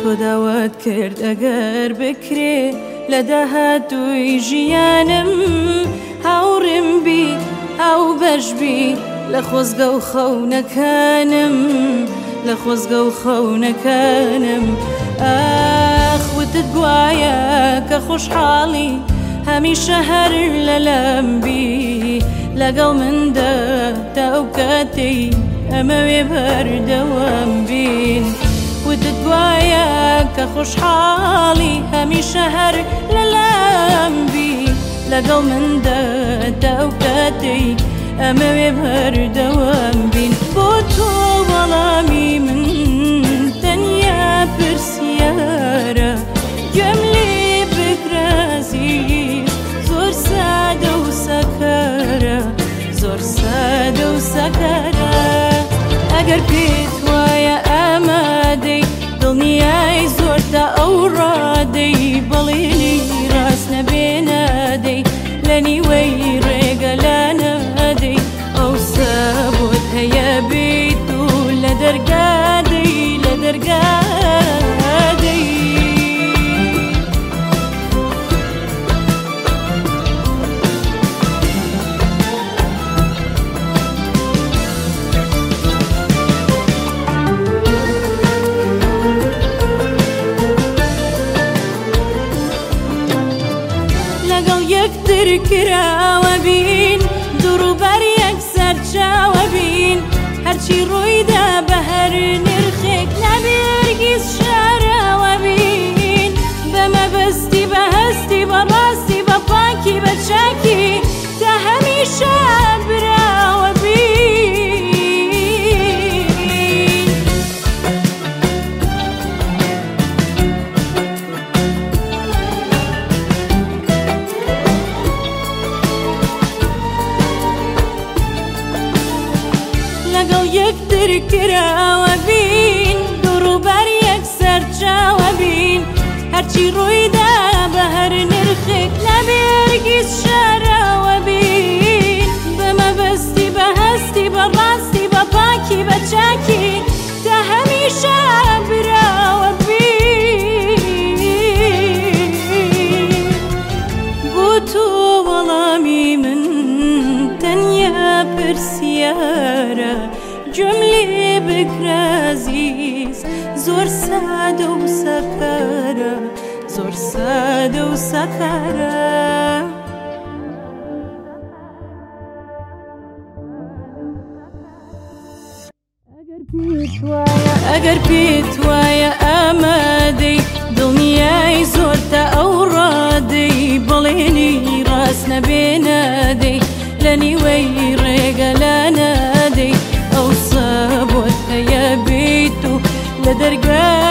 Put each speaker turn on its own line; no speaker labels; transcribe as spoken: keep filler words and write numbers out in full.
تۆ داوات کرد ئەگەر بکرێ لە داهاتووی ژیانم هاوڕێم بی هاو بەش بی لە خۆزگە و خەونەکانم لە خۆزگە و خەونەکانم ئاخ وتت گوایە کە خۆشحاڵی هەمیشە هەر لەلام بی لەگەڵ مندا تا ئەو کاتەی ئەمەوێ بەردەوام بین وتت گوایە کە خۆشحاڵی هەمیشە هەر لەلام بی لەگەڵ مندا تا ئەو کاتەی ئەمەوێ بەردەوام بین بۆ تۆ وەڵامی من تەنیا پرسیارە گوێم لێ بگرازی زۆر سادە و سەکارە زۆر سادە و سەکارە ئەگەر پێت وایە ئامادەی دڵنیای زۆر تا ئەو ڕادەی بەڵێنی ڕاست نەبێ نادەی لە نیوەی ڕێگە لا نادەی ئەوسا بۆت هەیە بیت و لە دەرگادەی لە دەرگادەی یەکتر کراوە بین دووڕوبەر یەکسەر چاوە بین هەرچی ڕوویدا بە هەر نرخێک نەبێ هەرگیز شاراوە بین بە مەبەستی بە هەستی بە ڕاستی بە پاکی بە چاکی تا هەمیشە براوە بین لەگەڵ یەکتر کراوە بین دووڕوبەر یەکسەر چاوە بین هەرچی ڕوویدا بە هەر نرخێک نەبێ هەرگیز شاراوە بین بە مەبەستی بە هەستی بە ڕاستی بە پاکی بە چاکی تا هەمیشە براوە بین بۆ تۆ وەڵامی من تەنیا پرسیارە گوێم لێ بگرازیز زۆر سادە و سەکارە زۆر سادە و سەکارە ئەگەر پێت وایە ئامادەی دڵنیای زۆر تا ئەو ڕادەی بەڵێنی ڕاست نەبێ نادەی لە نیوەی ڕێگە لا نادەی ئەوسا بۆت هەیە بیت و لە دەرگا